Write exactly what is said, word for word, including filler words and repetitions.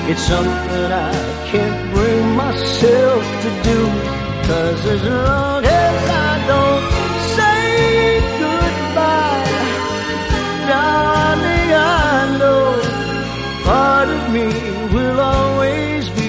It's something I can't bring myself to do. 'Cause as long as I don't say goodbye, darling, I know part of me will always be